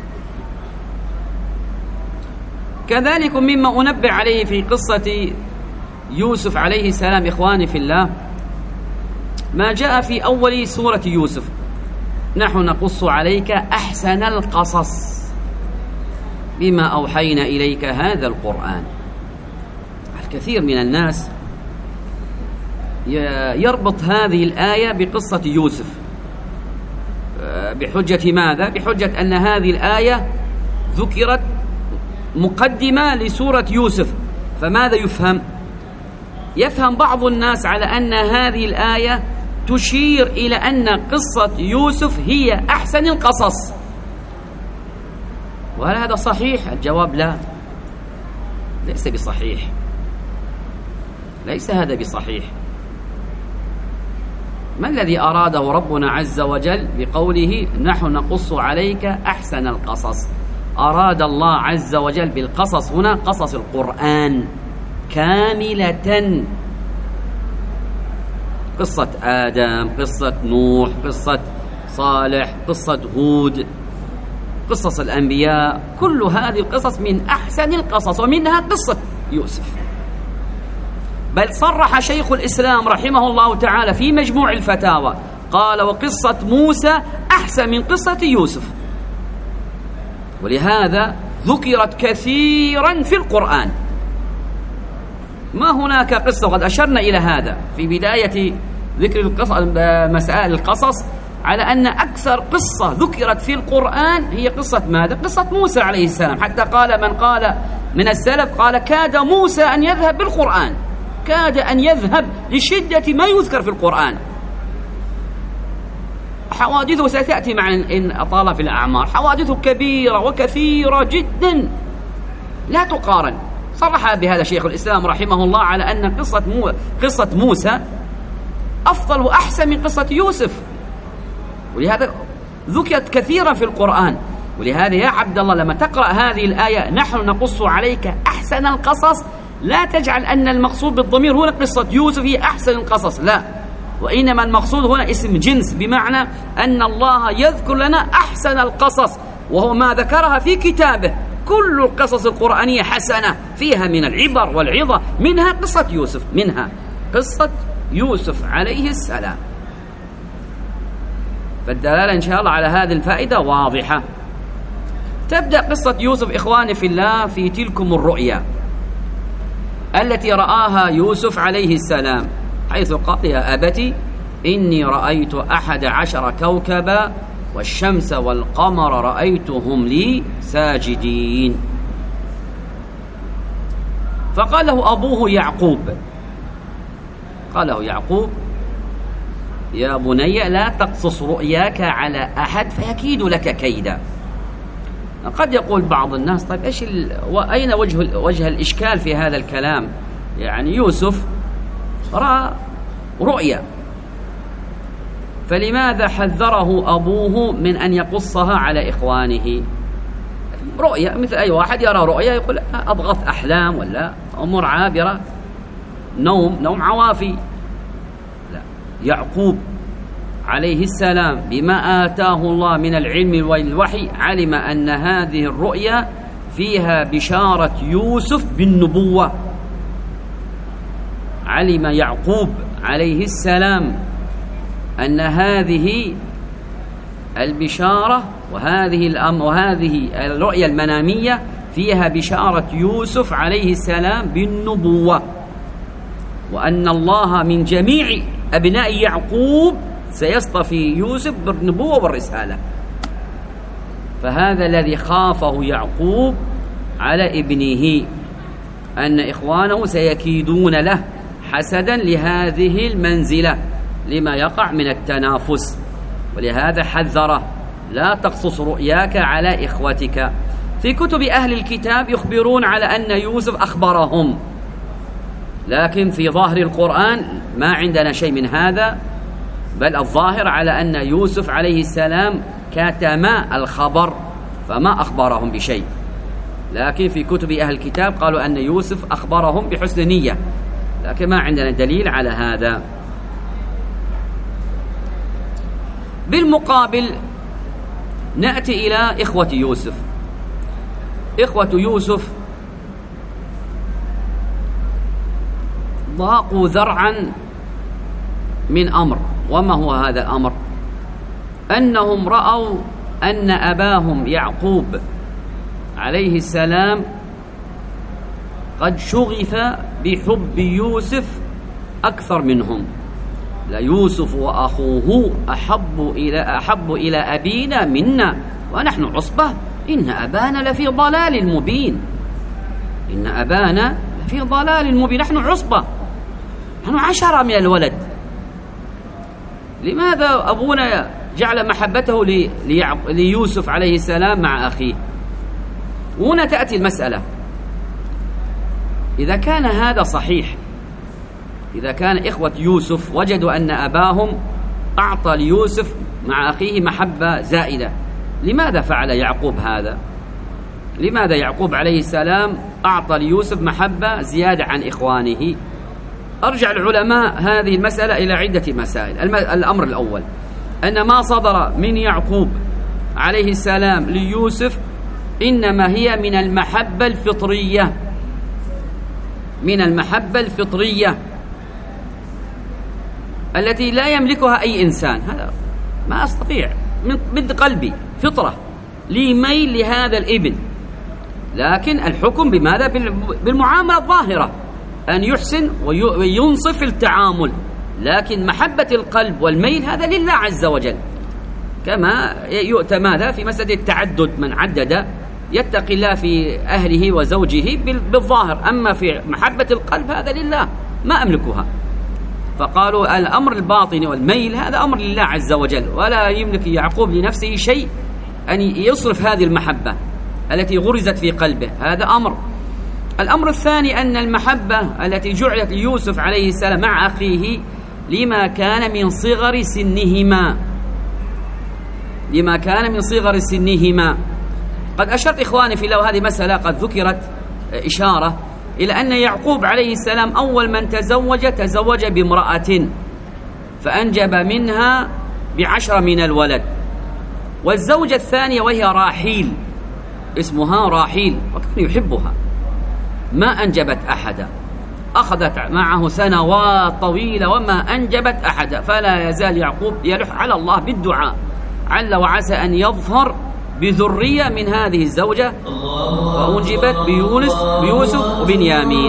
كذلك مما أنبه عليه في قصة يوسف عليه السلام إخواني في الله ما جاء في أول سورة يوسف: نحن نقص عليك أحسن القصص بما أوحينا إليك هذا القرآن. الكثير من الناس يربط هذه الآية بقصة يوسف بحجة ماذا؟ بحجة أن هذه الآية ذكرت مقدمة لسورة يوسف، فماذا يفهم؟ يفهم بعض الناس على أن هذه الآية تشير إلى أن قصة يوسف هي أحسن القصص، وهل هذا صحيح؟ الجواب لا، ليس بصحيح، ليس هذا بصحيح. ما الذي أراده ربنا عز وجل بقوله نحن نقص عليك أحسن القصص؟ أراد الله عز وجل بالقصص هنا قصص القرآن كاملة، قصة آدم، قصة نوح، قصة صالح، قصة هود، قصص الأنبياء، كل هذه القصص من أحسن القصص، ومنها قصة يوسف. بل صرح شيخ الإسلام رحمه الله تعالى في مجموع الفتاوى قال: وقصة موسى أحسن من قصة يوسف. ولهذا ذكرت كثيرا في القرآن. ما هناك قصة، وقد أشرنا إلى هذا في بداية ذكر مسائل القصص، على أن أكثر قصة ذكرت في القرآن هي قصة ماذا؟ قصة موسى عليه السلام. حتى قال من قال من السلف قال: كاد موسى أن يذهب بالقرآن، كاد أن يذهب لشدة ما يذكر في القرآن. حوادثه ستأتي مع إن أطال في الأعمار، حوادثه كبيرة وكثيرة جدا لا تقارن. صرح بهذا شيخ الإسلام رحمه الله على أن قصة موسى أفضل وأحسن من قصة يوسف، ولهذا ذكرت كثيرا في القرآن. ولهذا يا عبد الله لما تقرأ هذه الآية نحن نقص عليك أحسن القصص، لا تجعل أن المقصود بالضمير هنا قصة يوسف هي أحسن القصص، لا، وإنما المقصود هنا اسم جنس، بمعنى أن الله يذكر لنا أحسن القصص، وهو ما ذكرها في كتابه. كل القصص القرآنية حسنة، فيها من العبر والعظة، منها قصة يوسف، منها قصة يوسف عليه السلام. فالدلالة إن شاء الله على هذه الفائدة واضحة. تبدأ قصة يوسف إخواني في الله في تلكم الرؤيا التي رآها يوسف عليه السلام، حيث قال: يا أبتي إني رأيت 11 كوكبا والشمس والقمر رأيتهم لي ساجدين. فقال له أبوه يعقوب، قال له يعقوب: يا بني لا تقصص رؤياك على أحد فيكيد لك كيدا. قد يقول بعض الناس: طيب إيش وأين وجه الإشكال في هذا الكلام؟ يعني يوسف رأى رؤيا، فلماذا حذره أبوه من أن يقصها على إخوانه؟ رؤيا مثل أي واحد يرى رؤيا يقول أضغط أحلام ولا أمور عابرة، نوم عوافي. لا، يعقوب عليه السلام بما آتاه الله من العلم والوحي علم أن هذه الرؤيا فيها بشارة يوسف بالنبوة. علم يعقوب عليه السلام أن هذه البشارة وهذه الرؤيا المنامية فيها بشارة يوسف عليه السلام بالنبوة، وأن الله من جميع أبناء يعقوب سيصطفي يوسف بالنبوة والرسالة. فهذا الذي خافه يعقوب على ابنه، أن إخوانه سيكيدون له حسدا لهذه المنزلة لما يقع من التنافس، ولهذا حذره: لا تقصص رؤياك على إخوتك. في كتب أهل الكتاب يخبرون على أن يوسف أخبرهم، لكن في ظاهر القرآن ما عندنا شيء من هذا، بل الظاهر على أن يوسف عليه السلام كتم الخبر فما أخبرهم بشيء. لكن في كتب أهل الكتاب قالوا أن يوسف أخبرهم بحسن نية، لكن ما عندنا دليل على هذا. بالمقابل نأتي إلى إخوة يوسف. إخوة يوسف ضاقوا ذرعا من أمر، وما هو هذا الأمر؟ أنهم رأوا أن أباهم يعقوب عليه السلام قد شغف بحب يوسف أكثر منهم. ليوسف وأخوه أحب إلى أبينا منا ونحن عصبة إن أبانا لفي ضلال مبين. إن أبانا لفي ضلال مبين، نحن عصبة، نحن 10 من الولد. لماذا أبونا جعل محبته ليوسف عليه السلام مع أخيه؟ وهنا تأتي المسألة: إذا كان هذا صحيح، إذا كان إخوة يوسف وجدوا أن أباهم أعطى ليوسف مع أخيه محبة زائدة، لماذا فعل يعقوب هذا؟ لماذا يعقوب عليه السلام أعطى ليوسف محبة زيادة عن إخوانه؟ أرجع العلماء هذه المسألة إلى عدة مسائل. الأمر الأول أن ما صدر من يعقوب عليه السلام ليوسف إنما هي من المحبة الفطرية، من المحبة الفطرية التي لا يملكها أي إنسان. هذا ما أستطيع، من قلبي فطرة لي ميل لهذا الابن، لكن الحكم بماذا؟ بالمعاملة الظاهرة، أن يحسن وينصف التعامل، لكن محبة القلب والميل هذا لله عز وجل. كما يؤتى ماذا في مسألة التعدد، من عدد يتقي الله في أهله وزوجه بالظاهر، أما في محبة القلب هذا لله ما أملكها. فقالوا الأمر الباطني والميل هذا أمر لله عز وجل، ولا يملك يعقوب لنفسه شيء أن يصرف هذه المحبة التي غرزت في قلبه، هذا أمر. الأمر الثاني أن المحبة التي جعلت ليوسف عليه السلام مع أخيه لما كان من صغر سنهما، لما كان من صغر سنهما. قد أشرت إخواني في الله، هذه مسألة قد ذكرت إشارة إلى أن يعقوب عليه السلام أول من تزوج بامرأة فأنجب منها ب10 من الولد، والزوجة الثانية وهي راحيل، اسمها راحيل، وكان يحبها، ما أنجبت أحدا، أخذت معه سنوات طويلة وما أنجبت أحدا. فلا يزال يعقوب يلح على الله بالدعاء عل وعسى أن يظفر بذرية من هذه الزوجة، وأنجبت بيوسف وبنيامين.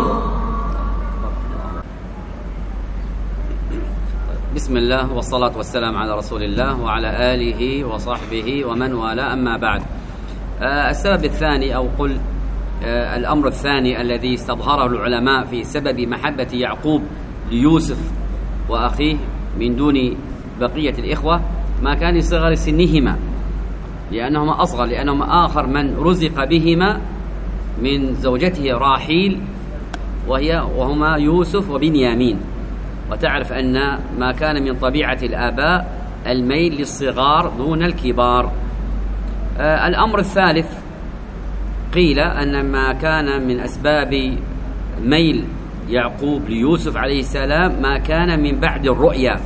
بسم الله والصلاة والسلام على رسول الله وعلى آله وصحبه ومن والاه، أما بعد. السبب الثاني، أو قل الأمر الثاني الذي استظهره العلماء في سبب محبة يعقوب ليوسف وأخيه من دون بقية الإخوة، ما كان لصغر سنهما، لأنهما أصغر، لأنهما آخر من رزق بهما من زوجته راحيل وهما يوسف وبنيامين. وتعرف أن ما كان من طبيعة الآباء الميل للصغار دون الكبار. الأمر الثالث قيل أن ما كان من أسباب ميل يعقوب ليوسف عليه السلام ما كان من بعد الرؤيا،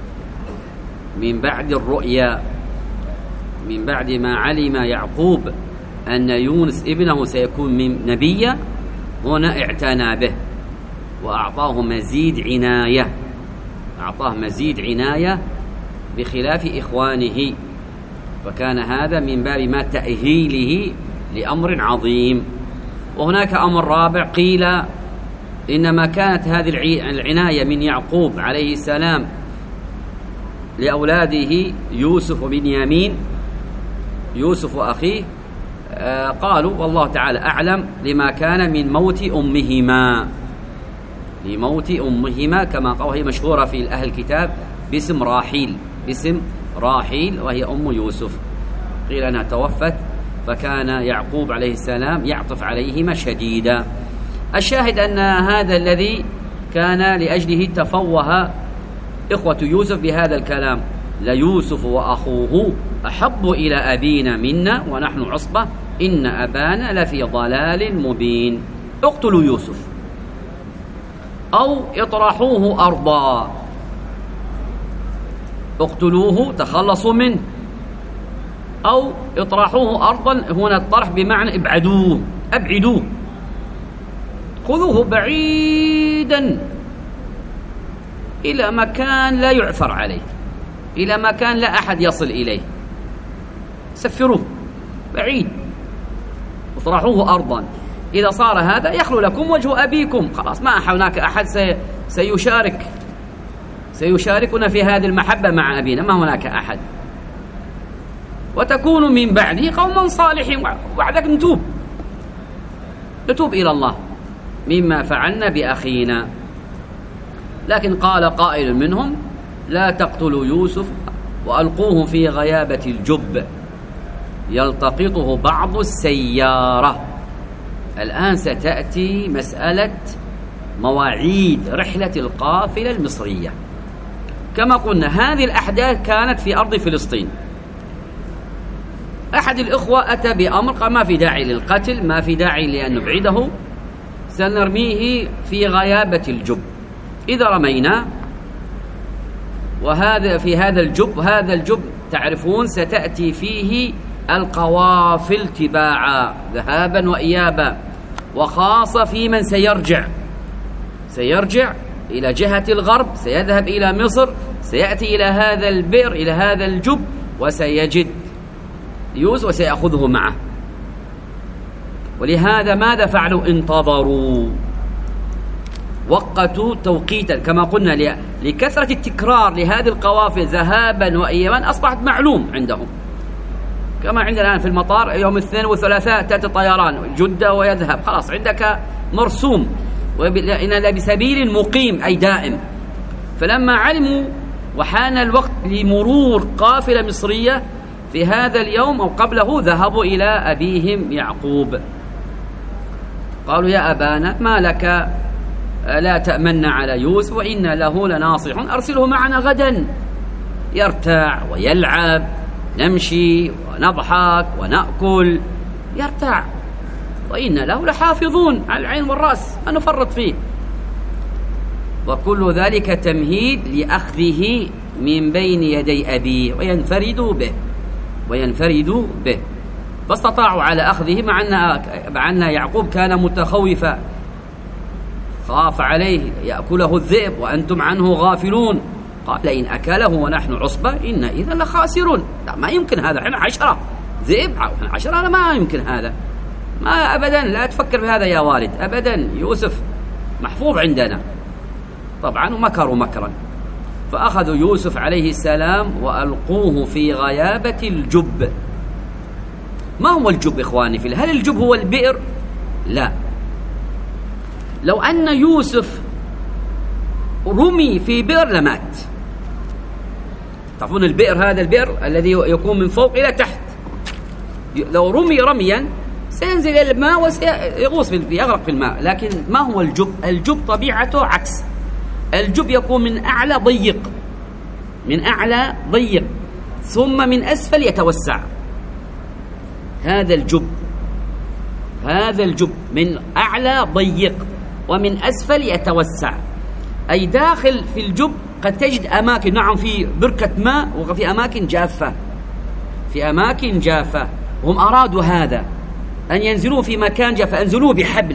من بعد ما علم يعقوب أن يونس ابنه سيكون من نبيا، هنا اعتنى به وأعطاه مزيد عناية بخلاف إخوانه، فكان هذا من باب ما تأهيله لأمر عظيم. وهناك أمر رابع قيل إنما كانت هذه العناية من يعقوب عليه السلام لأولاده يوسف وبنيامين يوسف وأخيه قالوا والله تعالى أعلم لما كان من موت أمهما، لموت أمهما كما قال، وهي مشهورة في أهل الكتاب باسم راحيل، باسم راحيل، وهي أم يوسف. قيل أنها توفت، فكان يعقوب عليه السلام يعطف عليهما شديدا. الشاهد أن هذا الذي كان لأجله تفوه إخوة يوسف بهذا الكلام: ليوسف وأخوه أحب إلى أبينا منا ونحن عصبة إن أبانا لفي ضلال مبين. اقتلوا يوسف أو اطرحوه أرضا، اقتلوه تخلصوا منه، أو اطرحوه أرضا. هنا الطرح بمعنى ابعدوه، أبعدوه، خذوه بعيدا إلى مكان لا يعثر عليه، إلى مكان لا أحد يصل إليه، سفروه بعيد، اطرحوه أرضا. إذا صار هذا يخلو لكم وجه أبيكم، خلاص ما هناك أحد سيشاركنا في هذه المحبة مع أبينا، ما هناك أحد، وتكون من بعده قوما صالحين، وبعدك نتوب إلى الله مما فعلنا بأخينا. لكن قال قائل منهم: لا تقتلوا يوسف وألقوه في غيابة الجب يلتقطه بعض السيارة. الآن ستأتي مسألة مواعيد رحلة القافلة المصرية. كما قلنا هذه الأحداث كانت في أرض فلسطين. أحد الإخوة أتى بأمر قال: ما في داعي للقتل، ما في داعي لأن نبعده، سنرميه في غيابة الجب. إذا رمينا وهذا في هذا الجب تعرفون ستأتي فيه القوافل تباعا ذهابا وإيابا، وخاصة في من سيرجع إلى جهة الغرب، سيذهب إلى مصر، سيأتي إلى هذا البئر، إلى هذا الجب، وسيجد يوسف وسيأخذه معه. ولهذا ماذا فعلوا؟ انتظروا، وقتوا توقيتا. كما قلنا لكثرة التكرار لهذه القوافل ذهابا وإيابا أصبحت معلوم عندهم، كما عندنا الآن في المطار يوم الاثنين والثلاثاء تأتي طيران جدة ويذهب، خلاص عندك مرسوم، وإن بسبيل مقيم أي دائم. فلما علموا وحان الوقت لمرور قافلة مصرية في هذا اليوم أو قبله، ذهبوا إلى أبيهم يعقوب، قالوا: يا أبانا ما لك لا تأمن على يوسف وإنا له لناصح، أرسله معنا غدا يرتاع ويلعب، نمشي ونضحك ونأكل، يرتاع، وإنا له لحافظون على العين والرأس، ما نفرط فيه. وكل ذلك تمهيد لأخذه من بين يدي أبيه وينفردوا به. فاستطاعوا على أخذه، مع أن يعقوب كان متخوفا، خاف عليه يأكله الذئب وأنتم عنه غافلون. قال: إن أكله ونحن عصبة إن إذا لخاسرون. لا، ما يمكن هذا، احنا 10 ذئب، احنا 10، ما يمكن هذا، ما أبدا، لا تفكر في هذا يا والد أبدا، يوسف محفوظ عندنا. طبعا ومكروا مكرا، فأخذوا يوسف عليه السلام وألقوه في غيابة الجب. ما هو الجب إخواني في الله؟ هل الجب هو البئر؟ لا. لو أن يوسف رمي في بئر لمات. تعرفون البئر، هذا البئر الذي يكون من فوق إلى تحت، لو رمي رميا سينزل إلى الماء وسيغوص يغرق في الماء. لكن ما هو الجب؟ الجب طبيعته عكس، الجب يكون من أعلى ضيق، ثم من أسفل يتوسع. هذا الجب من أعلى ضيق ومن أسفل يتوسع، أي داخل في الجب قد تجد أماكن، نعم، في بركة ماء، وفي أماكن جافة، هم أرادوا هذا أن ينزلوا في مكان جاف، فأنزلوه بحبل،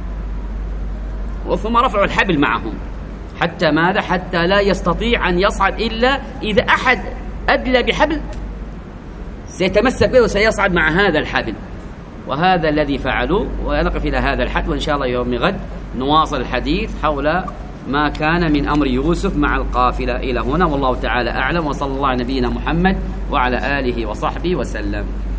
ثم رفعوا الحبل معهم حتى ماذا؟ حتى لا يستطيع أن يصعد إلا إذا أحد أدلى بحبل سيتمسك به وسيصعد مع هذا الحبل. وهذا الذي فعلوا. ونقف إلى هذا الحد، وإن شاء الله يوم غد نواصل الحديث حول ما كان من أمر يوسف مع القافلة. إلى هنا والله تعالى أعلم، وصلى الله على نبينا محمد وعلى آله وصحبه وسلم.